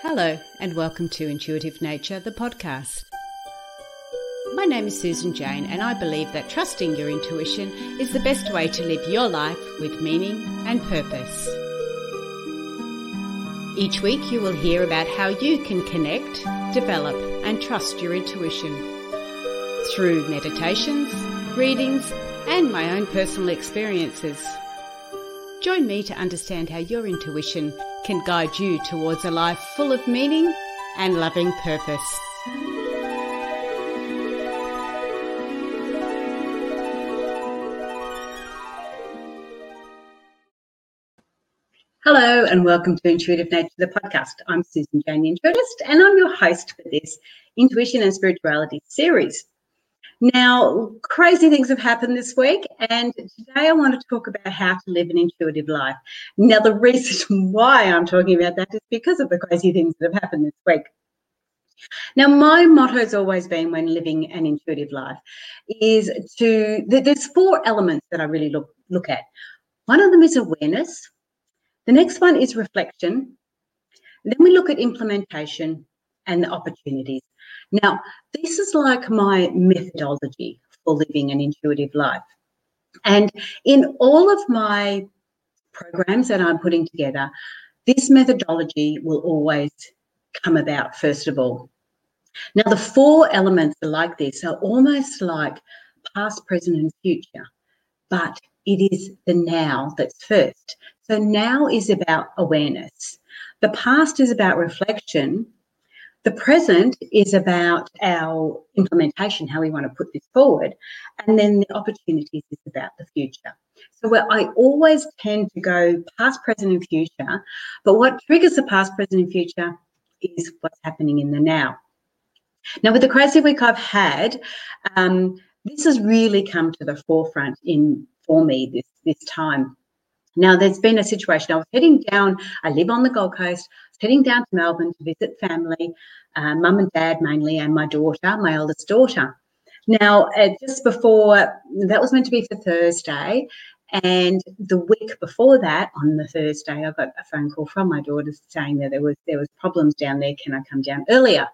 Hello and welcome to Intuitive Nature, the podcast. My name is Susan Jane and I believe that trusting your intuition is the best way to live your life with meaning and purpose. Each week you will hear about how you can connect, develop and trust your intuition through meditations, readings and my own personal experiences. Join me to understand how your intuition can guide you towards a life full of meaning and loving purpose. Hello and welcome to Intuitive Nature, the podcast. I'm Susan Jane, the Intuitist, and I'm your host for this Intuition and Spirituality series. Now, crazy things have happened this week, and today I want to talk about how to live an intuitive life. Now, the reason why I'm talking about that is because of the crazy things that have happened this week. Now, my motto has always been when living an intuitive life is there's four elements that I really look at. One of them is awareness. The next one is reflection. Then we look at implementation and the opportunities. Now, this is like my methodology for living an intuitive life. And in all of my programs that I'm putting together, this methodology will always come about first of all. Now, the four elements are like this, are almost like past, present and future, but it is the now that's first. So now is about awareness. The past is about reflection. The present is about our implementation, how we want to put this forward. And then the opportunities is about the future. So where I always tend to go past, present and future, but what triggers the past, present and future is what's happening in the now. Now, with the crazy week I've had, this has really come to the forefront for me this time. Now, there's been a situation. I was heading down. I live on the Gold Coast. I was heading down to Melbourne to visit family, mum and dad mainly, and my daughter, my eldest daughter. Now, just before, that was meant to be for Thursday, and the week before that, on the Thursday, I got a phone call from my daughter saying that there was problems down there. Can I come down earlier?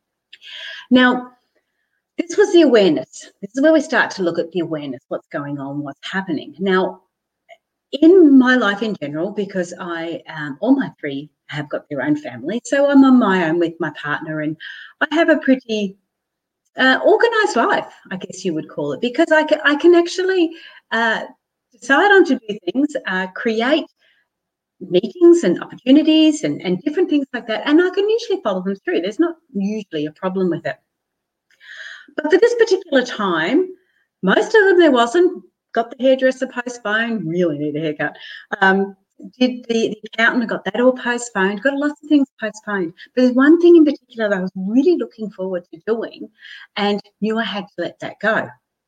Now, this was the awareness. This is where we start to look at the awareness, what's going on, what's happening. Now, in my life in general, because all my three have got their own family, so I'm on my own with my partner, and I have a pretty organised life, I guess you would call it, because I can actually decide on to do things, create meetings and opportunities and different things like that, and I can usually follow them through. There's not usually a problem with it. But for this particular time, most of them there wasn't. Got the hairdresser postponed, really need a haircut. Did the accountant, got that all postponed, got lots of things postponed. But there's one thing in particular that I was really looking forward to doing and knew I had to let that go.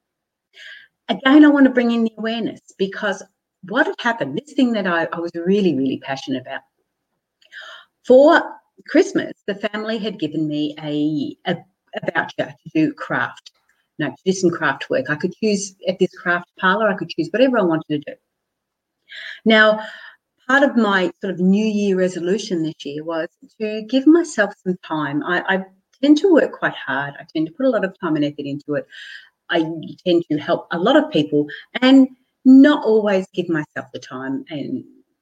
Again, I want to bring in the awareness, because what had happened, this thing that I was really, really passionate about. For Christmas, the family had given me a voucher to do craft. To do some craft work. I could choose at this craft parlour, I could choose whatever I wanted to do. Now, part of my sort of New Year resolution this year was to give myself some time. I tend to work quite hard. I tend to put a lot of time and effort into it. I tend to help a lot of people and not always give myself the time and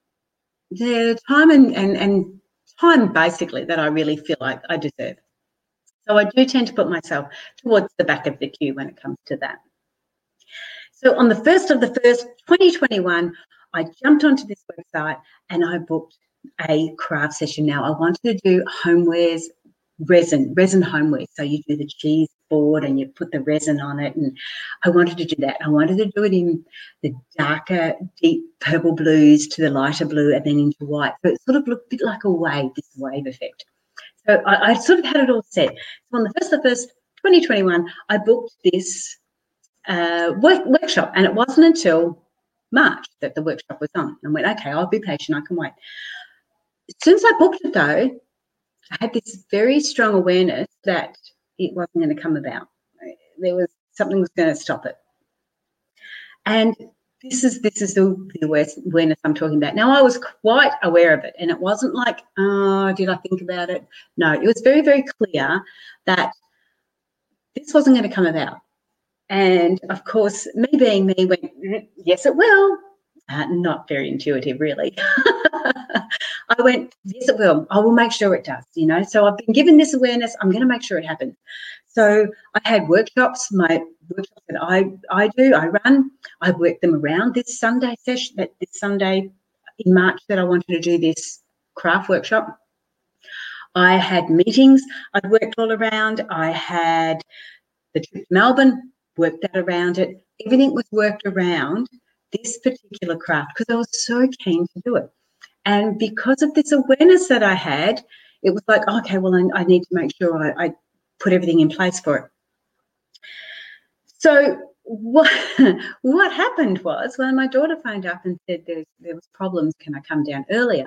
time basically that I really feel like I deserve. So I do tend to put myself towards the back of the queue when it comes to that. So on the 1st of the 1st, 2021, I jumped onto this website and I booked a craft session. Now, I wanted to do homewares, resin homewares. So you do the cheese board and you put the resin on it, and I wanted to do that. I wanted to do it in the darker, deep purple blues to the lighter blue and then into white. So it sort of looked a bit like a wave, this wave effect. So I sort of had it all set. So on the 1st of the 1st, 2021, I booked this workshop, and it wasn't until March that the workshop was on. I went, okay, I'll be patient, I can wait. As soon as I booked it, though, I had this very strong awareness that it wasn't going to come about. Something was going to stop it. And this is the awareness I'm talking about. Now, I was quite aware of it, and it wasn't like, oh, did I think about it? No, it was very, very clear that this wasn't going to come about. And of course, me being me went, yes, it will. Not very intuitive, really. I went, yes, it will. I will make sure it does, you know. So I've been given this awareness. I'm going to make sure it happens. So I had workshops, my workshops that I run. I worked them around this Sunday session, this Sunday in March that I wanted to do this craft workshop. I had meetings I'd worked all around. I had the trip to Melbourne, worked that around it. Everything was worked around this particular craft because I was so keen to do it. And because of this awareness that I had, it was like, okay, well, I need to make sure I put everything in place for it. So what happened was when my daughter phoned up and said there was problems, can I come down earlier?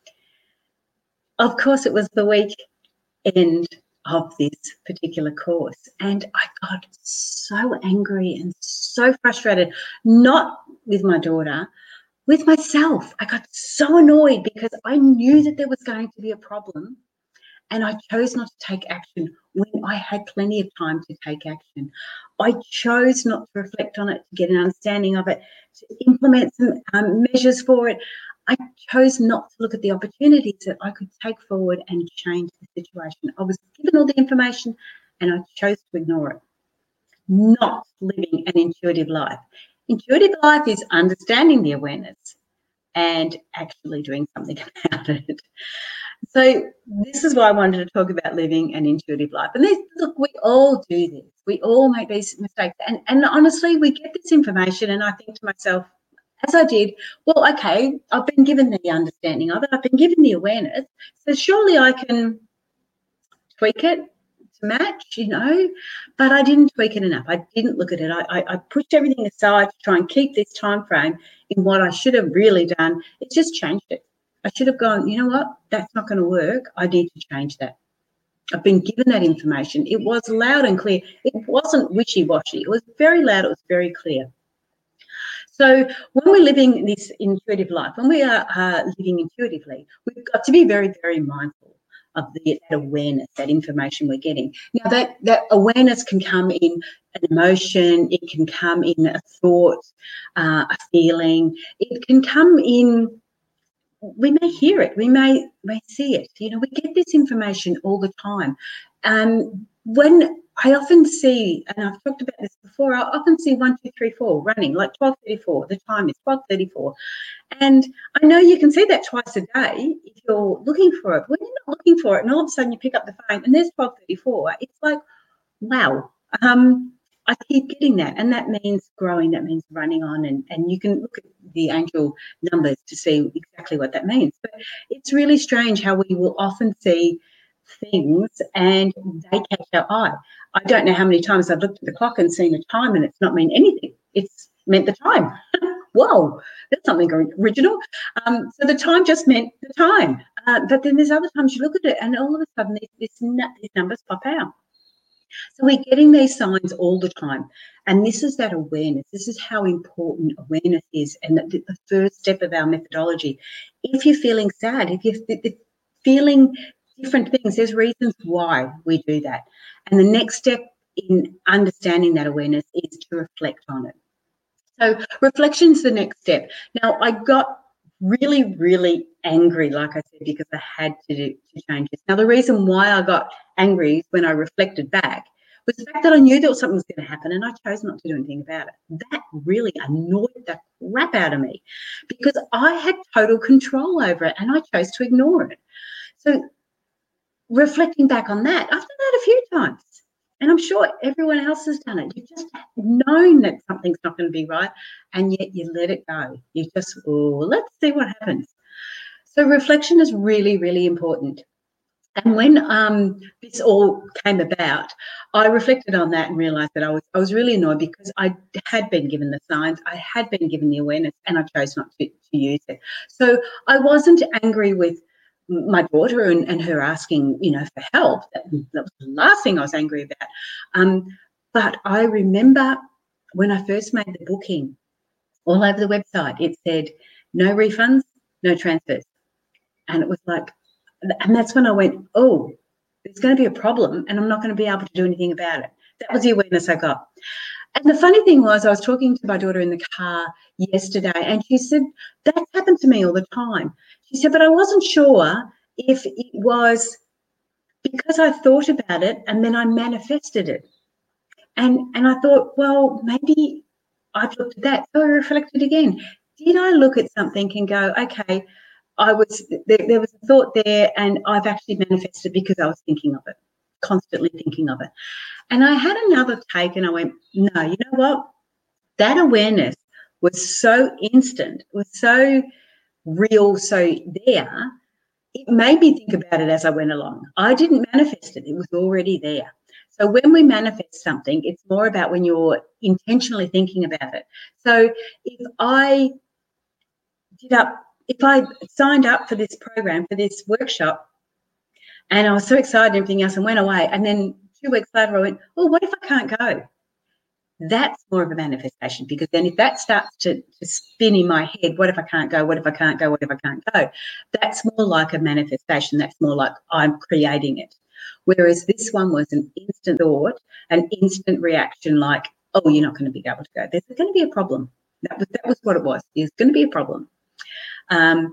Of course, it was the weekend of this particular course, and I got so angry and so frustrated, not with my daughter, with myself. I got so annoyed because I knew that there was going to be a problem, and I chose not to take action when I had plenty of time to take action. I chose not to reflect on it, to get an understanding of it, to implement some measures for it. I chose not to look at the opportunities that I could take forward and change the situation. I was given all the information and I chose to ignore it. Not living an intuitive life. Intuitive life is understanding the awareness and actually doing something about it. So this is why I wanted to talk about living an intuitive life. And look, we all do this. We all make these mistakes. And honestly, we get this information and I think to myself, as I did, well, okay, I've been given the understanding of it. I've been given the awareness. So surely I can tweak it to match, you know, but I didn't tweak it enough. I didn't look at it. I pushed everything aside to try and keep this time frame in what I should have really done. It just changed it. I should have gone, you know what, that's not going to work. I need to change that. I've been given that information. It was loud and clear. It wasn't wishy-washy. It was very loud. It was very clear. So when we're living this intuitive life, when we are living intuitively, we've got to be very, very mindful of that awareness, that information we're getting. Now, that awareness can come in an emotion. It can come in a thought, a feeling. It can come in, we may hear it, we may see it. You know, we get this information all the time. When I often see, and I've talked about this before, I often see 1, 2, 3, 4 running, like 12:34. The time is 12:34. And I know you can see that twice a day if you're looking for it. When you're not looking for it and all of a sudden you pick up the phone and there's 12:34, it's like, wow. I keep getting that, and that means growing, that means running on, and you can look at the angel numbers to see exactly what that means. But it's really strange how we will often see things and they catch our eye. I don't know how many times I've looked at the clock and seen a time and it's not meant anything. It's meant the time. Whoa, that's something original. So the time just meant the time. But then there's other times you look at it and all of a sudden these numbers pop out. So we're getting these signs all the time. And this is that awareness. This is how important awareness is, and the first step of our methodology. If you're feeling sad, if you're feeling different things, there's reasons why we do that. And the next step in understanding that awareness is to reflect on it. So reflection's the next step. Now, I got really, really angry, like I said, because I had to change this. Now, the reason why I got angry when I reflected back was the fact that I knew there was something was going to happen and I chose not to do anything about it. That really annoyed the crap out of me because I had total control over it and I chose to ignore it. So reflecting back on that, I've done that a few times. And I'm sure everyone else has done it. You've just known that something's not going to be right, and yet you let it go. You just, let's see what happens. So reflection is really, really important. And when this all came about, I reflected on that and realised that I was really annoyed because I had been given the signs, I had been given the awareness, and I chose not to use it. So I wasn't angry with my daughter and her asking, you know, for help. That was the last thing I was angry about. But I remember when I first made the booking all over the website. It said, no refunds, no transfers. And it was like, and that's when I went, oh, there's going to be a problem and I'm not going to be able to do anything about it. That was the awareness I got. And the funny thing was, I was talking to my daughter in the car yesterday, and she said, that happened to me all the time. She said, but I wasn't sure if it was because I thought about it and then I manifested it. And I thought, well, maybe I've looked at that. So I reflected again. Did I look at something and go, okay, there was a thought there and I've actually manifested because I was thinking of it, constantly thinking of it. And I had another take and I went, no, you know what? That awareness was so instant, was so real, so there. It made me think about it as I went along. I didn't manifest it. It was already there. So when we manifest something, it's more about when you're intentionally thinking about it. So if I signed up for this program, for this workshop, and I was so excited and everything else and went away, and then 2 weeks later I went, oh, what if I can't go? That's more of a manifestation, because then if that starts to spin in my head, what if I can't go? What if I can't go? What if I can't go? That's more like a manifestation. That's more like I'm creating it. Whereas this one was an instant thought, an instant reaction like, oh, you're not going to be able to go. There's going to be a problem. That was what it was. There's going to be a problem. And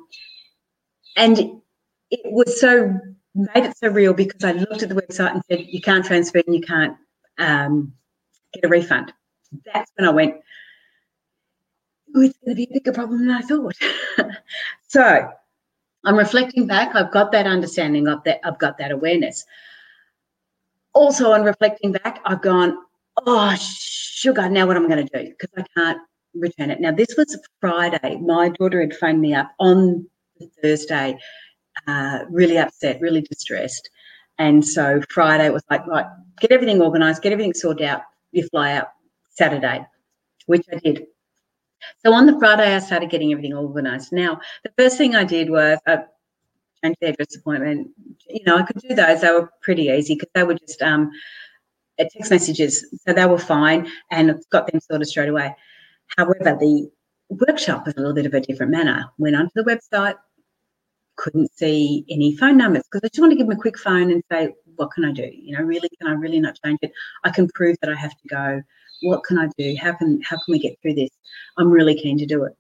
it was made it so real because I looked at the website and said, you can't transfer and you can't get a refund. That's when I went, oh, it's going to be a bigger problem than I thought. So I'm reflecting back. I've got that understanding of that. I've got that awareness. Also, on reflecting back, I've gone, oh, sugar, now what am I going to do? Because I can't return it. Now, this was Friday. My daughter had phoned me up on Thursday, really upset, really distressed. And so Friday was like, right, get everything organised, get everything sorted out, you fly out Saturday, which I did. So on the Friday, I started getting everything organised. Now, the first thing I did was I changed the address appointment. You know, I could do those. They were pretty easy because they were just text messages. So they were fine and I've got them sorted straight away. However, the workshop was a little bit of a different manner. Went onto the website, couldn't see any phone numbers because I just want to give them a quick phone and say, what can I do? You know, really, can I really not change it? I can prove that I have to go. What can I do? How can we get through this? I'm really keen to do it.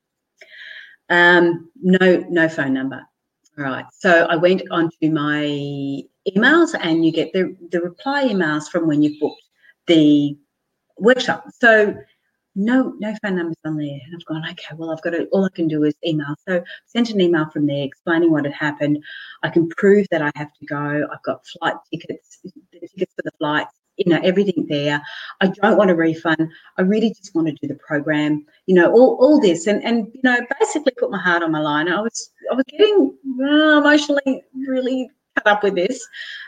No phone number. All right. So I went onto my emails and you get the reply emails from when you've booked the workshop. So no phone numbers on there. And I've gone, okay, well, all I can do is email. So sent an email from there explaining what had happened. I can prove that I have to go. I've got flight tickets, the tickets for the flights, you know, everything there. I don't want a refund. I really just want to do the program, you know, all this and you know, basically put my heart on my line. I was getting emotionally really cut up with this.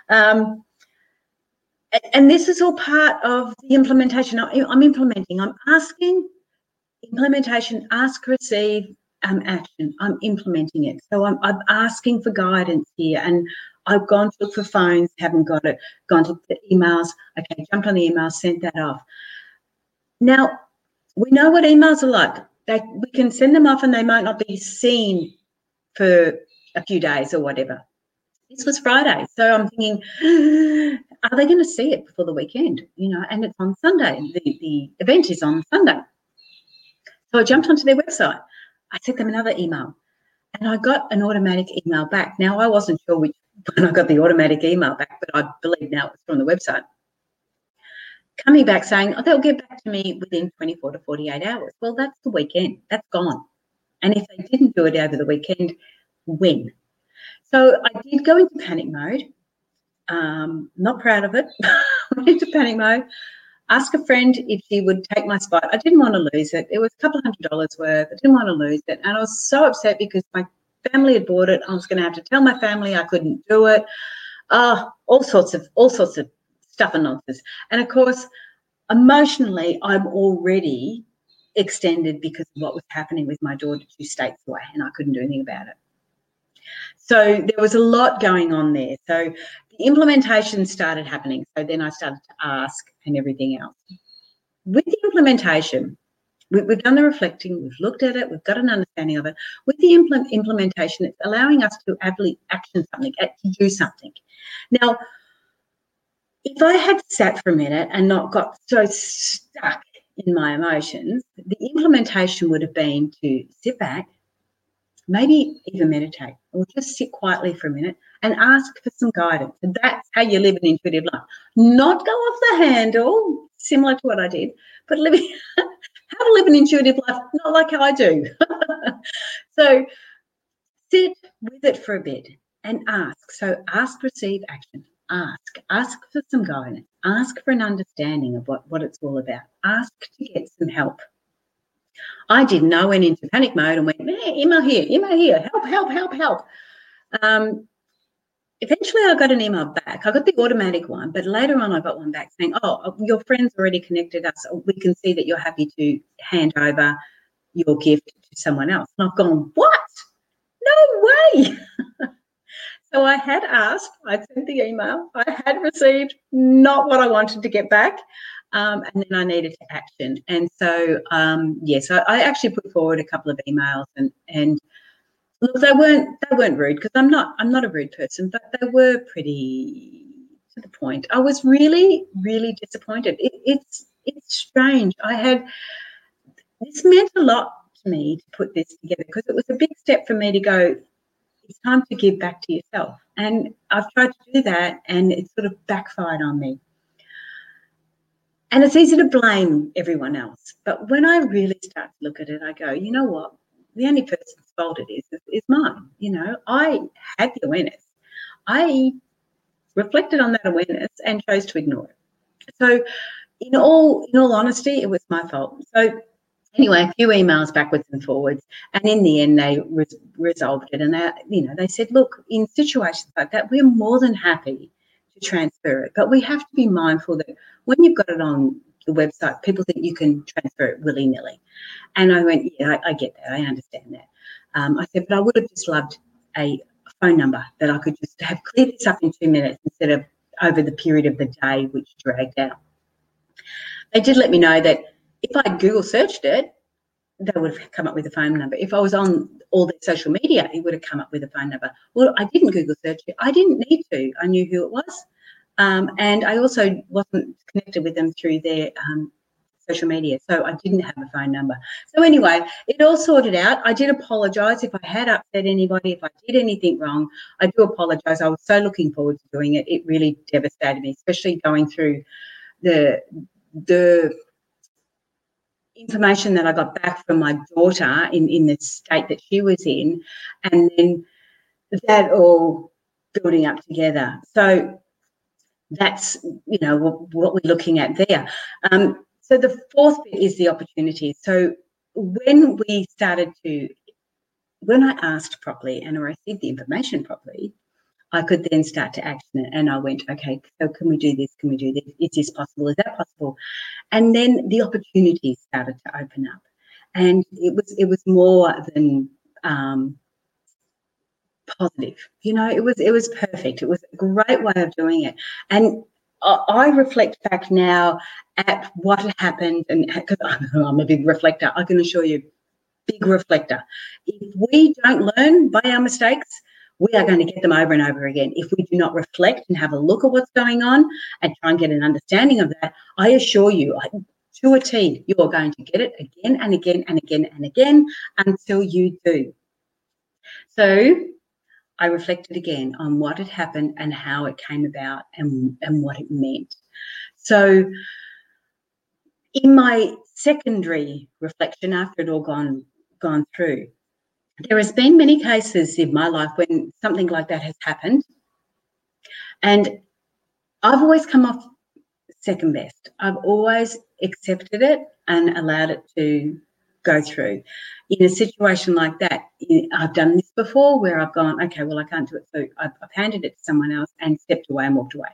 And this is all part of the implementation. I'm implementing. I'm asking implementation, ask, receive, action. I'm implementing it. So I'm asking for guidance here. And I've gone to look for phones, haven't got it. Gone to look for emails. Okay, jumped on the email, sent that off. Now, we know what emails are like. We can send them off and they might not be seen for a few days or whatever. This was Friday, so I'm thinking, are they going to see it before the weekend? You know, and it's on Sunday. The event is on Sunday. So I jumped onto their website. I sent them another email, and I got an automatic email back. Now, I wasn't sure when I got the automatic email back, but I believe now it's from the website. Coming back saying, oh, they'll get back to me within 24 to 48 hours. Well, that's the weekend. That's gone. And if they didn't do it over the weekend, when? So I did go into panic mode. Not proud of it. I went into panic mode. Ask a friend if she would take my spot. I didn't want to lose it. It was a couple $100 worth. I didn't want to lose it. And I was so upset because my family had bought it. I was going to have to tell my family I couldn't do it. All sorts of stuff and nonsense. And, of course, emotionally, I'm already extended because of what was happening with my daughter 2 states away, and I couldn't do anything about it. So there was a lot going on there. So the implementation started happening. So then I started to ask and everything else. With the implementation, We've done the reflecting, we've looked at it, we've got an understanding of it. With the implementation, it's allowing us to actually action something, to do something. Now, if I had sat for a minute and not got so stuck in my emotions, the implementation would have been to sit back, maybe even meditate, or just sit quietly for a minute and ask for some guidance. And that's how you live an intuitive life. Not go off the handle, similar to what I did, but how to live an intuitive life, not like I do. So sit with it for a bit and ask. So ask, receive, action. Ask for some guidance. Ask for an understanding of what it's all about. Ask to get some help. I didn't know, went into panic mode and went, email here, help. Eventually I got an email back. I got the automatic one, but later on I got one back saying, oh, your friend's already connected us. We can see that you're happy to hand over your gift to someone else. And I've gone, what? No way. So I had asked, I sent the email, I had received not what I wanted to get back, and then I needed to action. And so, so I actually put forward a couple of emails, and look, they weren't rude, because I'm not a rude person, but they were pretty to the point. I was really, really disappointed. It's strange. This meant a lot to me to put this together, because it was a big step for me to go, it's time to give back to yourself. And I've tried to do that, and it sort of backfired on me. And it's easy to blame everyone else. But when I really start to look at it, I go, you know what? The only person's fault it is mine. You know, I had the awareness. I reflected on that awareness and chose to ignore it. So in all honesty, it was my fault. So anyway, a few emails backwards and forwards, and in the end, they resolved it. And they said, look, in situations like that, we're more than happy to transfer it, but we have to be mindful that when you've got it on the website, people think you can transfer it willy-nilly. And I went, yeah, I get that, I understand that. I said, but I would have just loved a phone number that I could just have cleared this up in 2 minutes instead of over the period of the day, which dragged out. They did let me know that if I Google searched it, they would have come up with a phone number. If I was on all their social media, it would have come up with a phone number. Well, I didn't Google search it. I didn't need to. I knew who it was. And I also wasn't connected with them through their social media, so I didn't have a phone number. So anyway, it all sorted out. I did apologise if I had upset anybody, if I did anything wrong. I do apologise. I was so looking forward to doing it. It really devastated me, especially going through the information that I got back from my daughter in the state that she was in, and then that all building up together. So that's, what we're looking at there. So the fourth bit is the opportunity. So when I asked properly and I received the information properly, I could then start to action it. And I went, okay, so can we do this? Can we do this? Is this possible? Is that possible? And then the opportunities started to open up. And it was more than positive. It was perfect. It was a great way of doing it. And I reflect back now at what had happened, and because I'm a big reflector, I can assure you, big reflector. If we don't learn by our mistakes, we are going to get them over and over again. If we do not reflect and have a look at what's going on and try and get an understanding of that, I assure you, to a T, you are going to get it again and again and again and again until you do. So I reflected again on what had happened and how it came about and what it meant. So in my secondary reflection, after it all gone through, there has been many cases in my life when something like that has happened, and I've always come off second best. I've always accepted it and allowed it to go through. In a situation like that, I've done this before where I've gone, okay, well, I can't do it, so I've handed it to someone else and stepped away and walked away.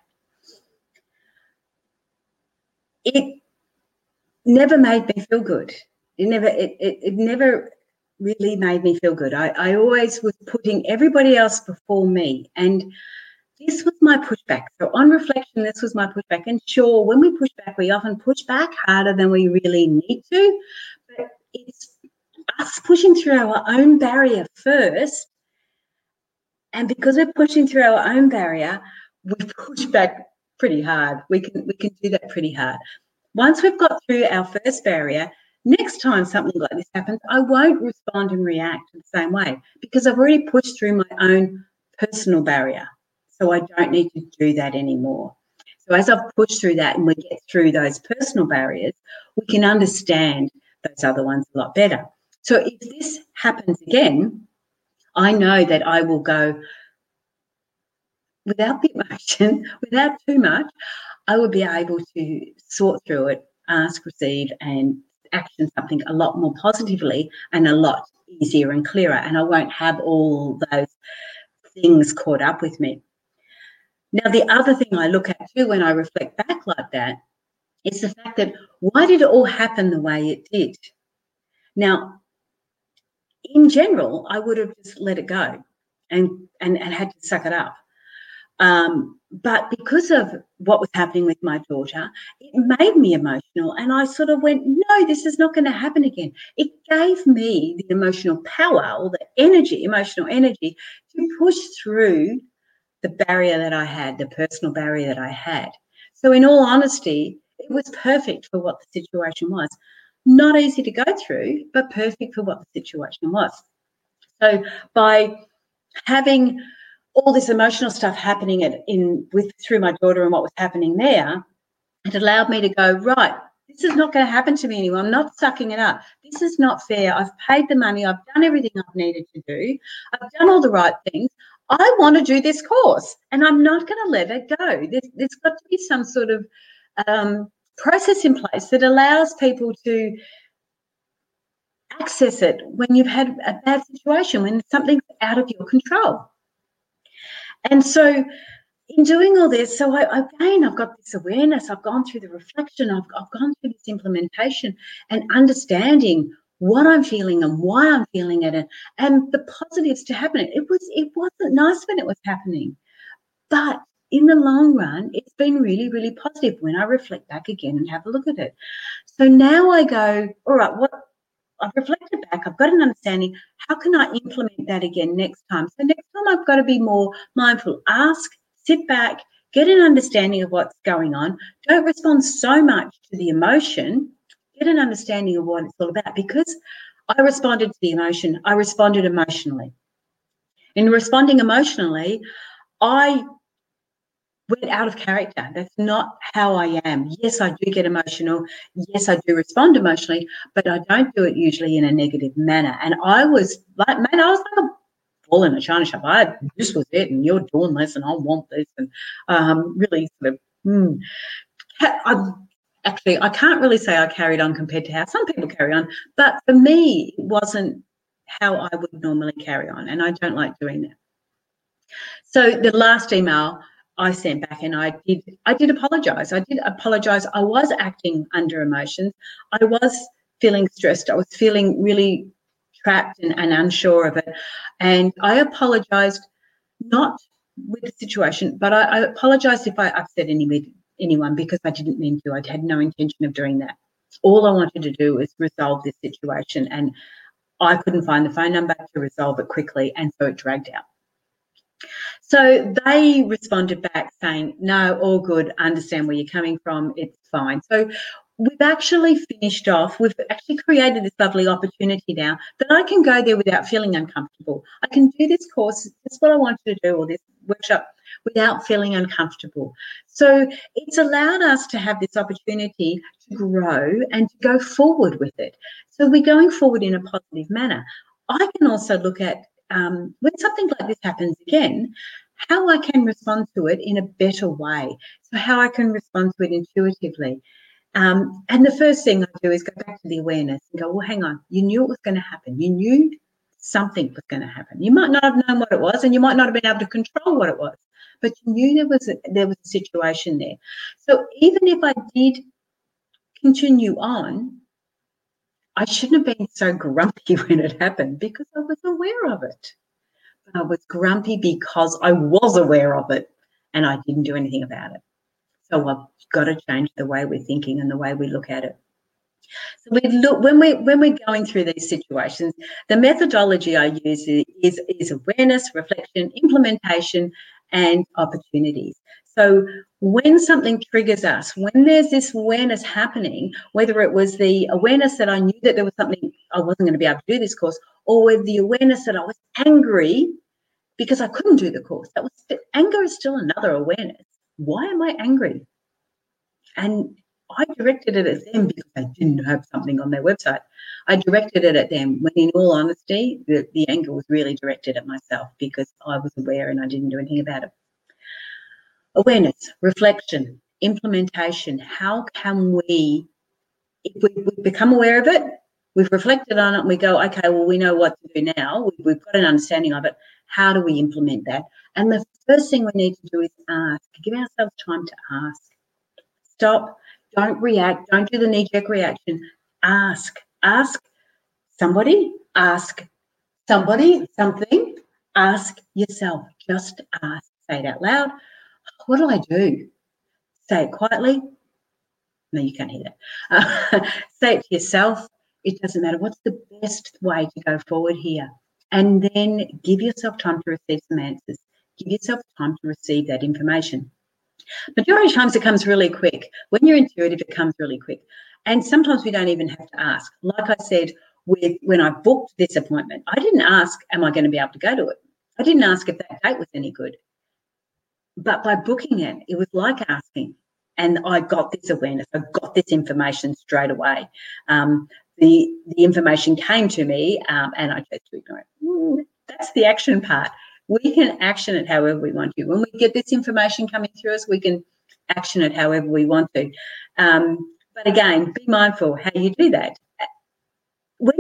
It never made me feel good. It never really made me feel good. I always was putting everybody else before me, and this was my pushback. So on reflection, this was my pushback. And sure, when we push back, we often push back harder than we really need to. But it's us pushing through our own barrier first. And because we're pushing through our own barrier, we push back pretty hard. We can do that pretty hard. Once we've got through our first barrier, next time something like this happens, I won't respond and react the same way because I've already pushed through my own personal barrier. So I don't need to do that anymore. So as I've pushed through that and we get through those personal barriers, we can understand those other ones a lot better. So if this happens again, I know that I will go without the emotion, without too much. I will be able to sort through it, ask, receive, and action something a lot more positively and a lot easier and clearer. And I won't have all those things caught up with me. Now, the other thing I look at too when I reflect back like that is the fact that why did it all happen the way it did? Now, in general, I would have just let it go and had to suck it up. But because of what was happening with my daughter, it made me emotional. And I sort of went, no, this is not going to happen again. It gave me the emotional power or the energy, emotional energy to push through the barrier that I had, the personal barrier that I had. So in all honesty, it was perfect for what the situation was. Not easy to go through, but perfect for what the situation was. So by having all this emotional stuff happening through my daughter and what was happening there, it allowed me to go, right, this is not going to happen to me anymore. I'm not sucking it up. This is not fair. I've paid the money. I've done everything I've needed to do. I've done all the right things. I want to do this course and I'm not going to let it go. There's got to be some sort of process in place that allows people to access it when you've had a bad situation, when something's out of your control. And so in doing all this, so I've got this awareness, I've gone through the reflection, I've gone through this implementation and understanding what I'm feeling and why I'm feeling it and the positives to happen. It wasn't nice when it was happening, but in the long run, it's been really, really positive when I reflect back again and have a look at it. So now I go, all right, I've reflected back, I've got an understanding, how can I implement that again next time? So next time I've got to be more mindful, ask, sit back, get an understanding of what's going on. Don't respond so much to the emotion, get an understanding of what it's all about. Because I responded to the emotion, I responded emotionally. In responding emotionally, I went out of character. That's not how I am. Yes, I do get emotional. Yes, I do respond emotionally, but I don't do it usually in a negative manner. And I was like, man, I was like a bull in a china shop. This was it, and you're doing this, and I want this, and really sort of. I can't really say I carried on compared to how some people carry on, but for me, it wasn't how I would normally carry on, and I don't like doing that. So the last email I sent back, and I did apologise. I did apologise. I was acting under emotions. I was feeling stressed. I was feeling really trapped and unsure of it. And I apologised, not with the situation, but I apologised if I upset anyone because I didn't mean to. I had no intention of doing that. All I wanted to do was resolve this situation, and I couldn't find the phone number to resolve it quickly, and so it dragged out. So they responded back saying, no, all good, understand where you're coming from, it's fine. So we've actually finished off, we've actually created this lovely opportunity now that I can go there without feeling uncomfortable. I can do this course, that's what I wanted to do, or this workshop, without feeling uncomfortable. So it's allowed us to have this opportunity to grow and to go forward with it. So we're going forward in a positive manner. I can also look at when something like this happens again, how I can respond to it in a better way. So how I can respond to it intuitively. And the first thing I do is go back to the awareness and go, well, hang on, you knew it was going to happen. You knew something was going to happen. You might not have known what it was, and you might not have been able to control what it was, but you knew there was a situation there. So even if I did continue on, I shouldn't have been so grumpy when it happened because I was aware of it. I was grumpy because I was aware of it and I didn't do anything about it. So I've got to change the way we're thinking and the way we look at it. So we look when we're going through these situations, the methodology I use is awareness, reflection, implementation, and opportunities. So when something triggers us, when there's this awareness happening, whether it was the awareness that I knew that there was something I wasn't going to be able to do this course, or with the awareness that I was angry because I couldn't do the course, anger is still another awareness. Why am I angry? And I directed it at them because they didn't have something on their website. I directed it at them when, in all honesty, the anger was really directed at myself because I was aware and I didn't do anything about it. Awareness, reflection, implementation. How can we, if we become aware of it, we've reflected on it and we go, okay, well, we know what to do now. We've got an understanding of it. How do we implement that? And the first thing we need to do is ask, give ourselves time to ask. Stop, don't react, don't do the knee-jerk reaction. Ask somebody, ask somebody something, ask yourself. Just ask. Say it out loud. What do I do? Say it quietly. No, you can't hear that. Say it to yourself. It doesn't matter. What's the best way to go forward here? And then give yourself time to receive some answers. Give yourself time to receive that information. Majority of times it comes really quick. When you're intuitive, it comes really quick. And sometimes we don't even have to ask. Like I said, when I booked this appointment, I didn't ask, am I going to be able to go to it? I didn't ask if that date was any good. But by booking it, it was like asking. And I got this awareness. I got this information straight away. The information came to me and I chose to ignore it. That's the action part. We can action it however we want to. When we get this information coming through us, we can action it however we want to. But again, be mindful how you do that. When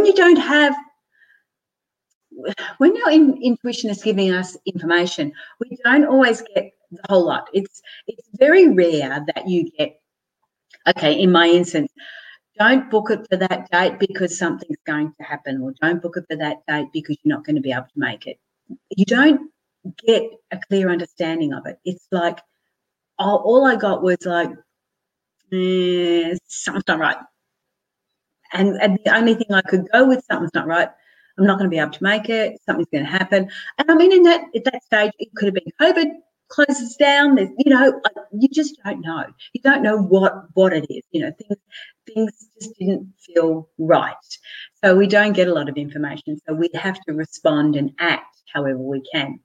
our intuition is giving us information, we don't always get the whole lot. It's very rare that you get, okay, in my instance, don't book it for that date because something's going to happen, or don't book it for that date because you're not going to be able to make it. You don't get a clear understanding of it. It's like, all I got was like, something's not right. And the only thing I could go with, something's not right. I'm not going to be able to make it. Something's going to happen. And I mean, at that stage, it could have been COVID closes down. There's, you just don't know. You don't know what it is. Things just didn't feel right. So we don't get a lot of information. So we have to respond and act however we can.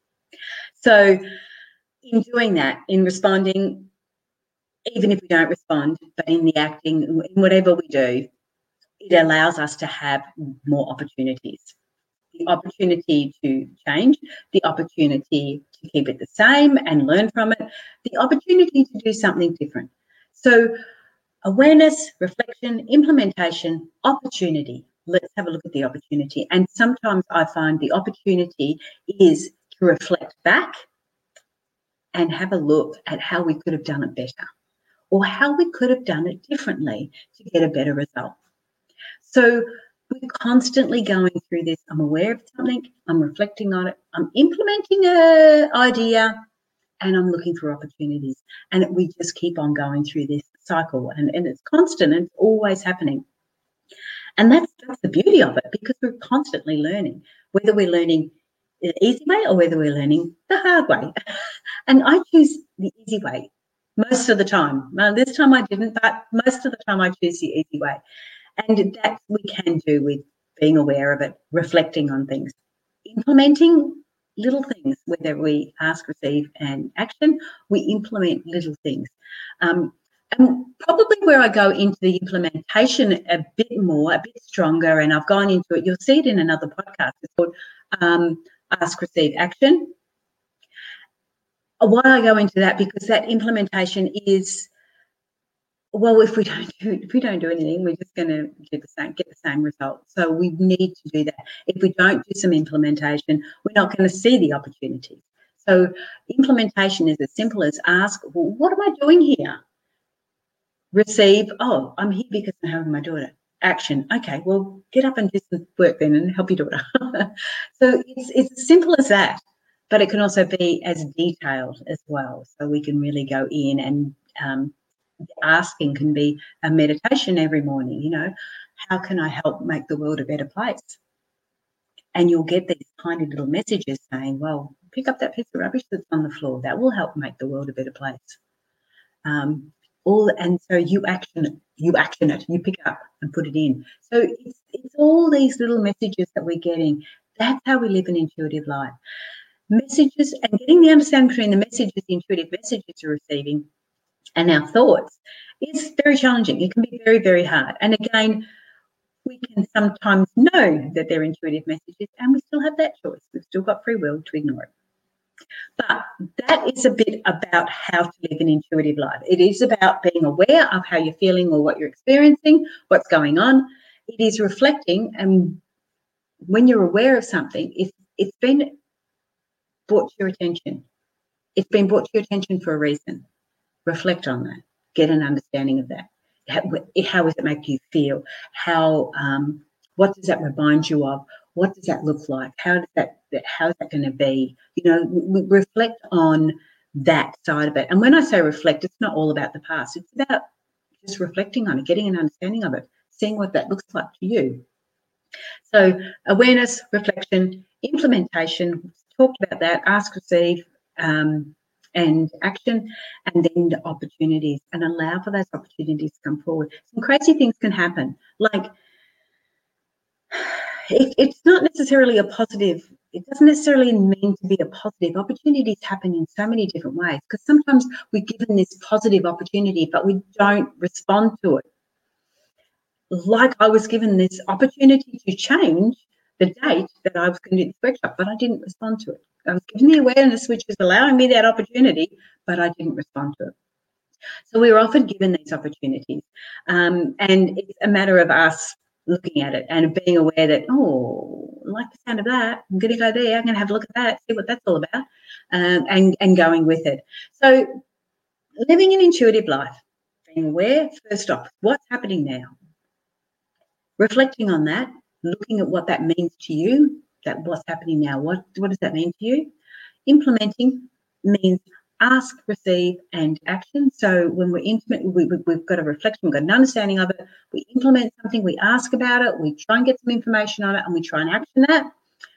So in doing that, in responding, even if we don't respond, but in the acting, in whatever we do, it allows us to have more opportunities. The opportunity to change, the opportunity to keep it the same and learn from it, the opportunity to do something different. So awareness, reflection, implementation, opportunity. Let's have a look at the opportunity. And sometimes I find the opportunity is to reflect back and have a look at how we could have done it better, or how we could have done it differently to get a better result. So we're constantly going through this. I'm aware of something, I'm reflecting on it, I'm implementing an idea, and I'm looking for opportunities. And we just keep on going through this cycle, and it's constant, and it's always happening. And that's the beauty of it, because we're constantly learning, whether we're learning the easy way or whether we're learning the hard way. And I choose the easy way most of the time. Now, this time I didn't, but most of the time I choose the easy way. And that we can do with being aware of it, reflecting on things, implementing little things, whether we ask, receive, and action, we implement little things. And probably where I go into the implementation a bit more, a bit stronger, and I've gone into it, you'll see it in another podcast. It's called Ask, Receive, Action. Why I go into that, because that implementation is, well, if we don't do anything, we're just going to get the same result. So we need to do that. If we don't do some implementation, we're not going to see the opportunities. So implementation is as simple as ask, well, what am I doing here? Receive, oh, I'm here because I'm helping my daughter. Action, okay, well, get up and do some work then and help your daughter. So it's as simple as that, but it can also be as detailed as well. So we can really go in and asking can be a meditation every morning, you know, how can I help make the world a better place? And you'll get these tiny little messages saying, well, pick up that piece of rubbish that's on the floor. That will help make the world a better place. And so you action it, you pick it up and put it in. So it's all these little messages that we're getting. That's how we live an intuitive life. Messages, and getting the understanding between the messages, the intuitive messages you're receiving, and our thoughts is very challenging. It can be very, very hard. And again, we can sometimes know that they're intuitive messages and we still have that choice. We've still got free will to ignore it. But that is a bit about how to live an intuitive life. It is about being aware of how you're feeling or what you're experiencing, what's going on. It is reflecting, and when you're aware of something, it's been brought to your attention. It's been brought to your attention for a reason. Reflect on that. Get an understanding of that. How does it make you feel? What does that remind you of? What does that look like? How is that going to be? You know, we reflect on that side of it. And when I say reflect, it's not all about the past. It's about just reflecting on it, getting an understanding of it, seeing what that looks like to you. So awareness, reflection, implementation, talked about that, ask, receive, and action, and then the opportunities, and allow for those opportunities to come forward. Some crazy things can happen. Like, it's not necessarily a positive, it doesn't necessarily mean to be a positive. Opportunities happen in so many different ways, because sometimes we're given this positive opportunity, but we don't respond to it. Like, I was given this opportunity to change the date that I was going to do this workshop, but I didn't respond to it. I was given the awareness, which is allowing me that opportunity, but I didn't respond to it. So we're often given these opportunities, and it's a matter of us looking at it and being aware that, oh, I like the sound of that. I'm going to go there. I'm going to have a look at that, see what that's all about, and going with it. So living an intuitive life, being aware, first off, what's happening now? Reflecting on that, looking at what that means to you, that what's happening now, what does that mean to you? Implementing means ask, receive, and action. So when we're intimate, we've got a reflection, we've got an understanding of it, we implement something, we ask about it, we try and get some information on it, and we try and action that.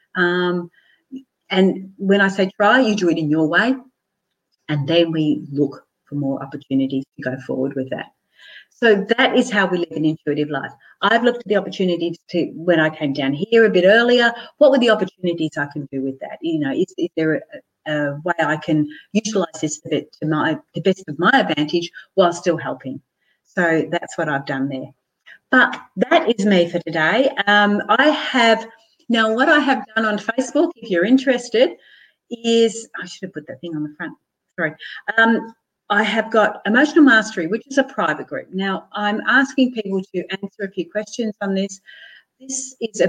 And when I say try, you do it in your way, and then we look for more opportunities to go forward with that. So that is how we live an intuitive life. I've looked at the opportunities when I came down here a bit earlier. What were the opportunities I can do with that? You know, is there a way I can utilise this to the best of my advantage while still helping? So that's what I've done there. But that is me for today. What I have done on Facebook, if you're interested, is I should have put that thing on the front. Sorry. I have got Emotional Mastery, which is a private group. Now, I'm asking people to answer a few questions on this. This is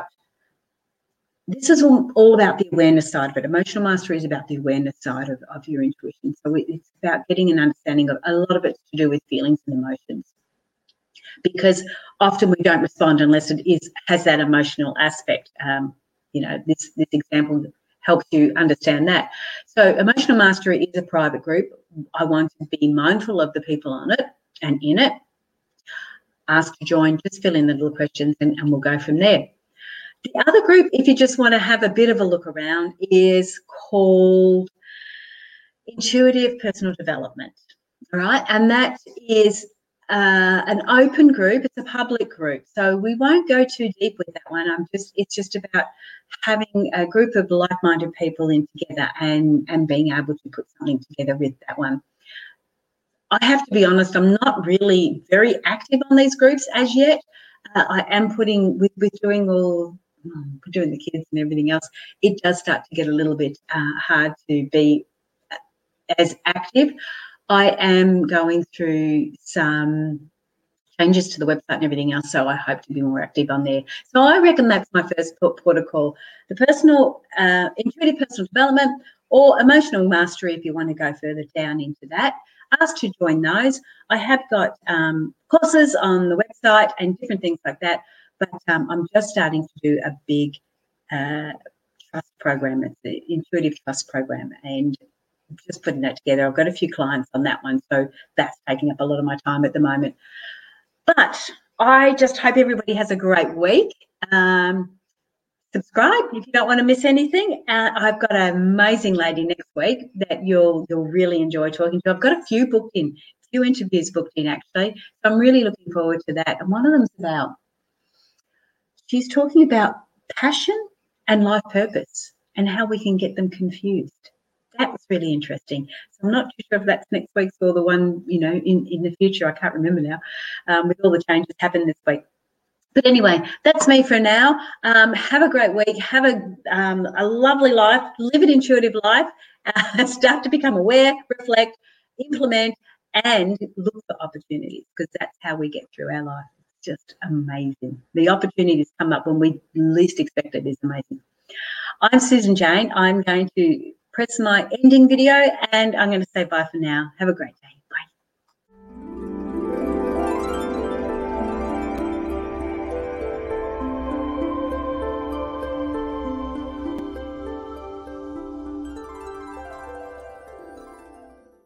all about the awareness side of it. Emotional Mastery is about the awareness side of your intuition. So it's about getting an understanding of, a lot of it's to do with feelings and emotions, because often we don't respond unless it has that emotional aspect. This example helps you understand that. So Emotional Mastery is a private group. I want to be mindful of the people on it and in it. Ask to join, just fill in the little questions, and we'll go from there. The other group, if you just want to have a bit of a look around, is called Intuitive Personal Development. All right, and that is an open group. It's a public group, so we won't go too deep with that one. It's just about having a group of like-minded people in together and being able to put something together with that one. I have to be honest, I'm not really very active on these groups as yet. I am putting with doing the kids and everything else. It does start to get a little bit hard to be as active. I am going through some changes to the website and everything else, so I hope to be more active on there. So I reckon that's my first port of call: the intuitive personal development, or Emotional Mastery if you want to go further down into that. Ask to join those. I have got courses on the website and different things like that, but I'm just starting to do a big trust program. It's the Intuitive Trust Program, and just putting that together. I've got a few clients on that one, so that's taking up a lot of my time at the moment. But I just hope everybody has a great week. Subscribe if you don't want to miss anything. I've got an amazing lady next week that you'll really enjoy talking to. I've got a few booked in, a few interviews booked in actually. So I'm really looking forward to that. And one of them's she's talking about passion and life purpose and how we can get them confused. That was really interesting. So I'm not too sure if that's next week's or the one, in the future. I can't remember now, with all the changes happened this week. But anyway, that's me for now. Have a great week. Have a lovely life. Live an intuitive life. Start to become aware, reflect, implement, and look for opportunities, because that's how we get through our life. It's just amazing. The opportunities come up when we least expect it. Is amazing. I'm Susan Jane. I'm going to press my ending video, and I'm going to say bye for now. Have a great day.